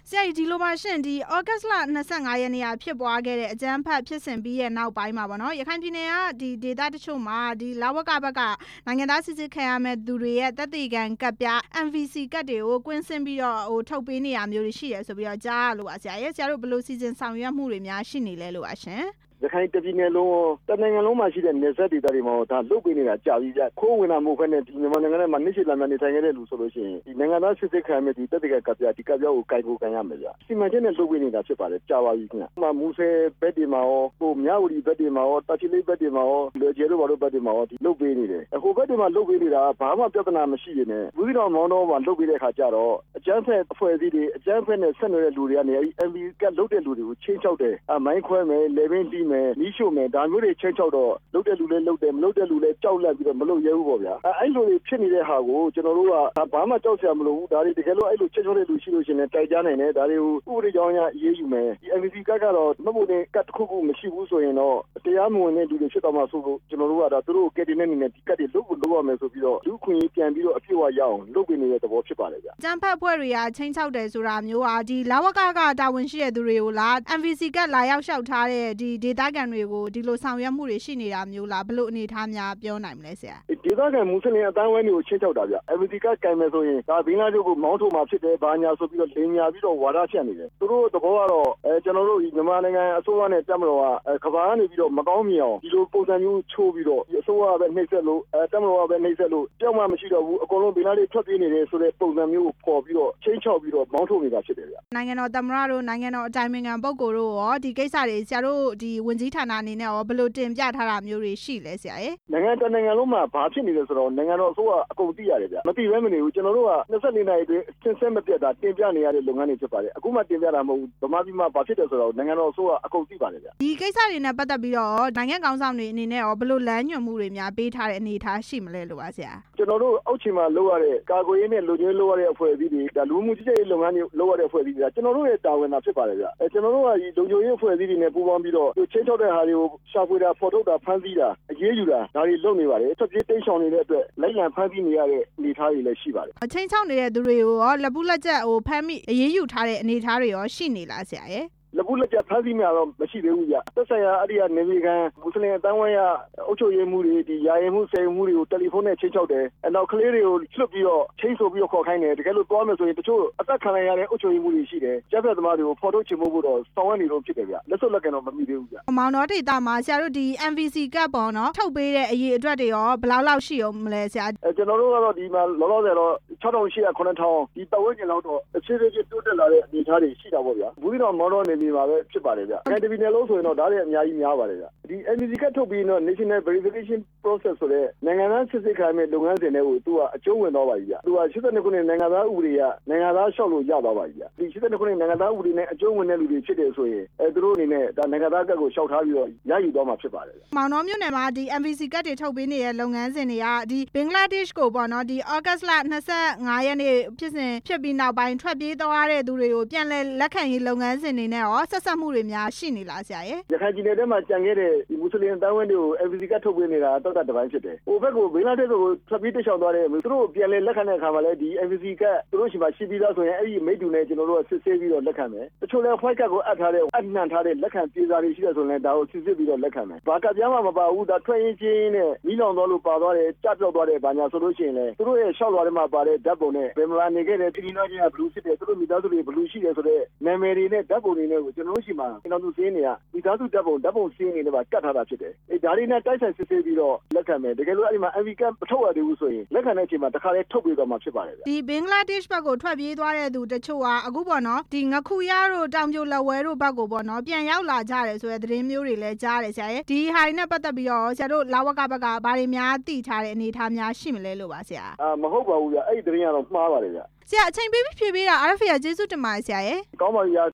ဆရာကြီးဒီလိုပါရှင်ဒီဩဂတ်စ်လ25ရက်နေ့ကဖြစ်ပွားခဲ့တဲ့အကြမ်းဖက်ဖြစ်စဉ်ပြီးရဲ့နောက်ပိုင်းမှာပေါ့နော်ရခိုင်ပြည်နယ်ကဒီဒေသတချို့မှာဒီလဝကဘက်ကနိုင်ငံသားစစ်စစ်ခံရမဲ့သူတွေရဲ့သက်သေခံကတ်ပြား MVC ကတ်တွေကိုကွင်းဆင်းပြီးတော့ထုတ်ပေးနေရမျိုးတွေရှိရဆိုပြီးတော့ကြားရလို့ပါဆရာတို့ဘယ်လိုစီစဉ်ဆောင်ရွက်မှုတွေများရှိနေလဲလို့ပါရှင်ရခိုင်ပြည်နယ်လုံးတနိုင်ငံလုံးမှာရှိတဲ့နယ်စပ်ဒေသတွေမှာဒါလုတ်ပေးနေတာကြာပြီကြခိုးဝင်တာမဟုတ်ဘဲနဲ့ဒီမြန်မာနိုင်ငံထဲမှာနှိမ့်ချလာမှနေထိုင်ခဲ့တဲ့လူဆိုလို့ရှိရင်ဒီနိုင်ငံသားစစ်စစ်ခံမဲ့ဒီတက်တကကပြဒီကပြကိုကိုင်ကိုကန်ရမယ်ဗျစီမံချက်နဲ့လုတ်ပေးနေတာဖြစ်ပါတယ်ကြာပါပြီခင်ဗျ။မူဆယ်ဘက်တွေမှာရောဟိုမြဝတီဘက်တွေမှာရောတာချီလိဘက်တွေမှာရောလွယ်ကျဲတို့ဘာလို့ဘက်တွေမှာရောဒီလုတ်ပေးနေတယ်။ဟိုဘက်တွေမှာလုတ်ပေးနေတာဘာမှပြဿနာမရှိနေနဲ့ဘူးတော်မောင်းတော့မှာလုတ်ပေးတဲ့ခါကျတော့အကျန်းဖက်အဖွဲ့အစည်းတွေအကျန်းဖက်နဲ့ဆက်နွယ်တဲ့လူတွေကနေအဲဒီ MV ကလုတ်တဲ့လူတွေကိုချင်းချောက်တယ်မိုင်းခွဲမယ်လေဘင်းတီးမယ်နီးရှို့မယ်ဒါမျိုးတွေချင်းချောက်တော့လုတ်တဲ့လူလည်းလုတ်တယ်မလုတ်တဲ့လူလည်းကြောက်လန့်ပြီးတော့မလုတ်ရဲဘူးပေါ့ဗျာအဲ့လိုတွေဖြစ်နေတဲ့ဟာကိုကျွန်တော်တို့ကဘာမှကြောက်စရာမလိုဘူးဒါတွေတကယ်လို့အဲ့လိုချင်းချောတဲ့လူရှိလို့ရှိရင်တိုက်ကြနိုင်တယ်ဒါတွေကိုဥပဒေကြောင်းအရအေးအေးယူမယ်ဒီ MVC ကတ်ကတော့မဟုတ်တဲ့ကတ်တစ်ခုခုမရှိဘူးဆိုရင်တော့တရားမဝင်တဲ့လူတွေဖြစ်တော့မှဆိုလို့ကျွန်တော်တို့ကဒါသူတို့ကက်တင်တဲ့အနေနဲ့ဒီကတ်တွေလုတ်ဖို့လုပ်ရမယ်ဆိုပြီးတော့လူခွင့်ပြန်ပြီးတော့အပြည့်အဝရအောင်လုပ်ပေးနေတဲ့သဘောဖြစ်ပါတယ်ဗျကျန်းဖက်ဖွဲ့တွေကချင်းချောက်တယ်ဆိုတာမျိုးဟာဒီလဝကတာဝန်ရှိတဲ့သူတွေကိုလား MVC ကတ်လာရောက်လျှောက်ထားတဲ့ဒီဒေသခံတွေကိုဒီလိုဆောင်ရွက်မှုတွေရှိနေတာမျိုးလားဘလို့အနေထားများပြောနိုင်မလဲဆရာဒေသခံမွတ်စလင်အတိုင်းဝိုင်းတွေကိုချင်းချောက်တာဗျ MVC ကတ်ကင်မယ်ဆိုရင်ဒါဘင်္ဂလားဒေ့ရှ်ကိုမောင်းထုတ်မှာဖြစ်တယ်ဘာညာဆိုပြီးတော့လင်ညာပြီးတော့ဝါဒဖြန့်နေတယ်သူတို့သဘောကတော့ကျွန်တော်တို့ဒီမြန်မာနိုင်ငံအစိုးရနဲ့တပ်မတော်ကကဘာကနေပြီးတော့မကောင်းမြင်အောင်ဒီလိုပုံစံမျိုးချိုးပြီးတော့အစိုးရပဲနှိမ့်ဆက်လို့တပ်မတော်ကပဲနှိမ့်ဆက်လို့ကြောက်မှမရှိတော့ဘူးအကုန်လုံးဘင်္ဂလားဒေ့ရှ်ထွက်ပြေးနေတယ်ဆိုတဲ့ပုံစံမျိုးကိုပေါ်ပြီးတော့ချင်းချောက်ပြီးတော့မောင်းထုတ်နေတာဖြစ်တယ်ဗျနိုင်ငံတော်သမ္မတတို့နိုင်ငံတော်အတိုင်ပင်ခံပုဂ္ဂိုလ်တို့ရောဒီကိစ္စတွေဆရာတို့ဒီဝန်ကြီးဌာနအနေနဲ့ရောဘယ်လိုတင်ပြထားတာမျိုးတွေရှိလဲဆရာရေနိုင်ငံတနိုင်ငံလုံးမှာဘာဖြစ်နေလဲဆိုတော့နိုင်ငံတော်အစိုးရအကုန်သိရတယ်ဗျမသိဘဲမနေဘူးကျွန်တော်တို့က24နာရီအတွင်းဆင်းမပြတ်တာတင်ပြနေရတဲ့လုပ်ငန်းတွေဖြစ်ပါတယ်အခုမှတင်ပြတာမဟုတ်ဘူးဗမာပြည်မှာဘာဖြစ်တယ်ဆိုတော့နိုင်ငံတော်အစိုးရအကုန်သိပါတယ်ဗျဒီကိစ္စတွေနဲ့ပတ်သက်ပြီးတော့နိုင်ငံကောင်ဆောင်တွေအနေနဲ့ရောဘယ်လိုလမ်းညွှန်မှုတွေများပေးထားတဲ့အနေအထားရှိမလဲလို့ပါဆရာကျွန်တော်တို့အောက်ခြေမှာလုပ်ရတဲ့ကာကွယ်ရေးနဲ့လူချင်းလုပ်ရတဲ့အဖွဲ့အစည်းတွေဒါလူမှုကြီးကြပ်ရေးလုပ်ငန်းတွေလုပ်ရတဲ့အဖွဲ့အစည်းတွေကျွန်တော်တို့ရဲ့တာဝန်တာဖြစ်ပါတယ်ဗျကျွန်တော်တို့ကဒီလုံခြုံရေးအဖွဲ့အစည်းတွေနဲ့ပူးပေါင်းပြီးတော့ချင်းချောက်တဲ့ဟာတွေကိုရှာဖွေတာဖော်ထုတ်တာဖမ်းဆီးတာအရေးယူတာဒါတွေလုပ်နေပါတယ်ထွက်ပြေးတိတ်ဆောင်နေတဲ့အတွက်လိုက်လံဖမ်းဆီးနေရတဲ့အနေအထားတွေလည်းရှိပါတယ်အချင်းချောက်နေတဲ့သူတွေကိုရောလက်ပူးလက်ကျက်ဖမ်းမိအရေးယူထားတဲ့အနေအထားတွေရောရှိနေလားဆရာရဲ့လက်ပူးလက်ကျဖမ်းဆီးများတော့မရှိသေးဘူးဗျသက်ဆိုင်ရာအဲ့ဒီကနေပြည်ခံမွတ်စလင်အတိုင်းဝိုင်းကအုပ်ချုပ်ရေးမှုတွေဒီယာယီမှုစေမှုတွေကိုတယ်လီဖုန်းနဲ့ချင်းချောက်တယ်နောက်ကလေးတွေကိုလွတ်ပြီးတော့ချင်းဆိုပြီးတော့ခေါ်ခိုင်းတယ်တကယ်လို့သွားမယ်ဆိုရင်တချို့အသက်ခံရတဲ့အုပ်ချုပ်ရေးမှုတွေရှိတယ်ကျန်းဖက်သမားတွေကိုဖော်ထုတ်ချင်ဖို့တော့ဆောင်ရွက်နေလို့ဖြစ်တယ်ဗျလက်စွပ်လက်ကန်တော့မမိသေးဘူးဗျမောင်တော်ဒေတာမှာဆရာတို့ဒီ MVC ကတ်ပေါ့နော်ထုတ်ပေးတဲ့အရေးအတွက်တွေရောဘယ်လောက်ရှိအောင်မလဲဆရာကျွန်တော်တို့ကတော့ဒီမှာလောလောဆယ်တော့6800 9000ဒီပတ်ဝန်းကျင်လောက်တော့အခြေအနေကြီးတိုးတက်လာတဲ့အနေအထားတွေရှိတာပေါ့ဗျဘူးတော့မော်တော်နေနေပါပဲဖြစ်ပါတယ်ဗျတိုင်းပြည်နယ်လုံးဆိုရင်တော့ဒါတွေအများကြီးများပါတယ်ဗျဒီ MVC ကတ်ထုတ်ပြီးတော့ National Verification Process ဆိုတဲ့နိုင်ငံသားစစ်စစ်ခံမဲ့လုပ်ငန်းစဉ်တွေကိုသူကအကျုံးဝင်တော့ပါပြီဗျသူက82ခုနှစ်နိုင်ငံသားဥပဒေကနိုင်ငံသားလျှောက်လို့ရသွားပါပြီဗျဒီ82ခုနှစ်နိုင်ငံသားဥပဒေနဲ့အကျုံးဝင်တဲ့လူတွေဖြစ်တယ်ဆိုရင်သူတို့အနေနဲ့ဒါနိုင်ငံသားကတ်ကိုလျှောက်ထားပြီးတော့ရယူသွားမှာဖြစ်ပါတယ်မောင်တော်မြို့နယ်မှာဒီ MVC ကတ်တွေထုတ်ပေးနေတဲ့လုပ်ငန်းစဉ်တွေကဒီဘင်္ဂလားဒေ့ရှ်ကိုပေါ့နော်ဒီဩဂတ်စ်လ25ရက်နေ့ဖြစ်ပြီးနောက်ပိုင်းထွက်ပြေးသွားတဲ့သူတွေကိုပြန်လည်လက်ခံရေးလုပ်ငန်းစဉ်တွေနဲ့ရောဆက်ဆက်မှုတွေများရှိနေလားဆရာရေရခိုင်ပြည်နယ်ထဲမှာကြံခဲ့တဲ့ဒီမွတ်စလင်တိုင်းဝန်းတွေကို MVC ကတ်ထုတ်ပေးနေတာတော့တစ်ပိုင်းဖြစ်တယ်ဟိုဘက်ကိုဘင်္ဂလားဒေ့ရှ်ကိုထွက်ပြေးတိတ်ရှောင်သွားတဲ့သူတို့ပြန်လည်လက်ခံတဲ့အခါမှာလည်းဒီ MVC ကတ်သူတို့ရှိမှရှိပြီးသားဆိုရင်အဲ့ဒီမိတ္တူနဲ့ကျွန်တော်တို့ကစစ်ဆေးပြီးတော့လက်ခံမယ်တချို့လည်း white card ကိုအပ်နှံထားတဲ့လက်ခံပြေစာတွေရှိတယ်ဆိုရင်လည်းဒါကိုစစ်ဆေးပြီးတော့လက်ခံမယ်ဘာကတ်ပြားမှမပါဘူးဒါထွက်ရင်ချင်းနဲ့မီးလောင်သွားလို့ပါသွားတယ်ကြပြောက်သွားတယ်ဘာညာဆိုလို့ရှိရင်လည်းသူတို့ရဲ့ရှောက်လွှာထဲမှာပါတဲ့ဓာတ်ပုံနဲ့ဘယ်မှာနေခဲ့တဲ့တိတိကျကျဘလူးဖြစ်တယ်သူတို့မိသားစုတွေဘလူးရှိတယ်ဆိုတဲ့နာမည်တွေနဲ့ဓာတ်ပုံတွေနဲ့ကိုကျွန်တော်တို့ရှိမှကျွန်တော်တို့စင်းနေရမိသားစုဓာတ်ပုံစင်းနေလည်းပါကတ်ထားတာဖြစ်တယ်ဒါတွေနဲ့တိုက်ဆိုင်စစ်ဆေးပြီးတော့လက်ခံမယ်တကယ်လို့အဲ့ဒီမှာ MV ကတ်မထုတ်ရသေးဘူးဆိုရင်လက်ခံတဲ့အချိန်မှာတခါလေးထုတ်ပေးသွားမှာဖြစ်ပါတယ်ဒီဘင်္ဂလားဒေ့ရှ်ဘက်ကိုထွက်ပြေးသွားတဲ့သူတချို့ကအခုပေါ့နော်ဒီငခုရတို့တောင်ပြိုလက်ဝဲတို့ဘက်ကိုပေါ့နော်ပြန်ရောက်လာကြတယ်ဆိုတဲ့သတင်းမျိုးတွေလည်းကြားတယ်ဆရာရဲ့ဒီဟာတွေနဲ့ပတ်သက်ပြီးတော့ဆရာတို့လဝကဘက်ကဘာတွေများသိထားတဲ့အနေအထားများရှိမလဲလို့ပါဆရာမဟုတ်ပါဘူးဗျအဲ့ဒီသတင်းကတော့မှားပါတယ်ဗျဆရာအချိန်ပေးပြီးဖြေပေးတာ RFA ကကျေးဇူးတင်ပါတယ်ဆရာရဲ့ကောင်းပါပြီ